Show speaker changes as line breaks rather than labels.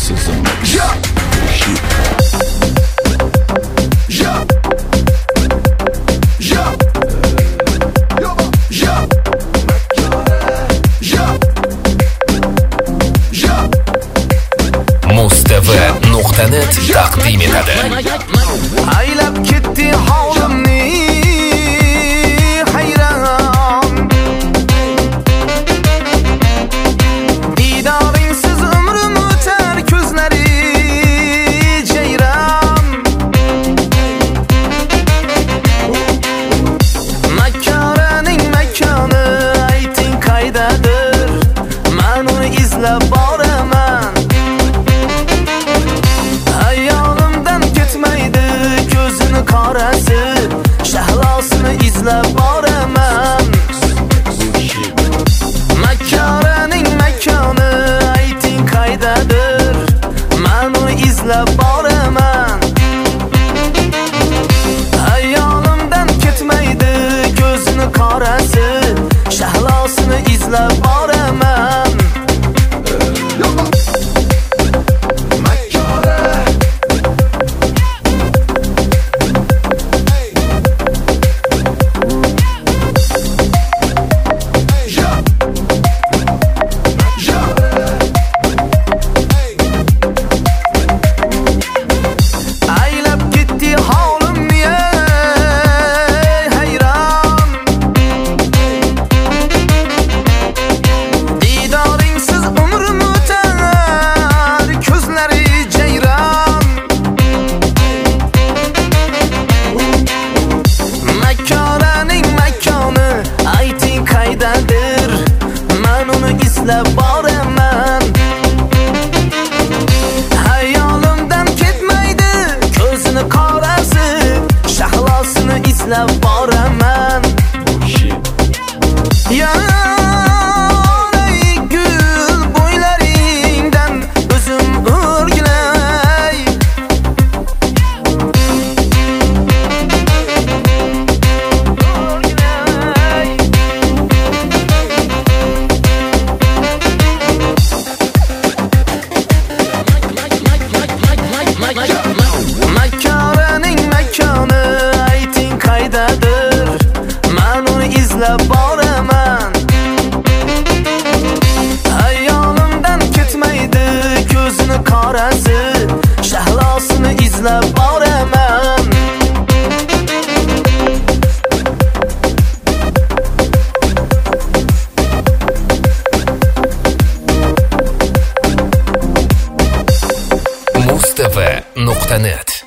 Muz.TV.net taqdim etadi.
Aylab ketdi holimni hayron, didoringsiz umrim o'tar, ko'zlari jayron. Makkoraning makoni ayting qaydadir, men uni izlab boraman. Qorasi shahlosini izlab boraman. Makkoraning makoni ayting qaydadir, men uni izlab boraman. Ayolimdan ketmaydi ko'zini qorasi, shahlosini izlab boraman. Boraman. Hayolimdan ketmaydi ko'zini qorasi, shahlosini izlab boraman. Ey gul bo'ylaringdan o'zim o'rgilay, Makkoraning makoni ayting qaydadir, men uni izlab boraman. Hayolimdan ketmaydi ko'zini qorasi, shahlosini izlab boraman.
Muz.TV.net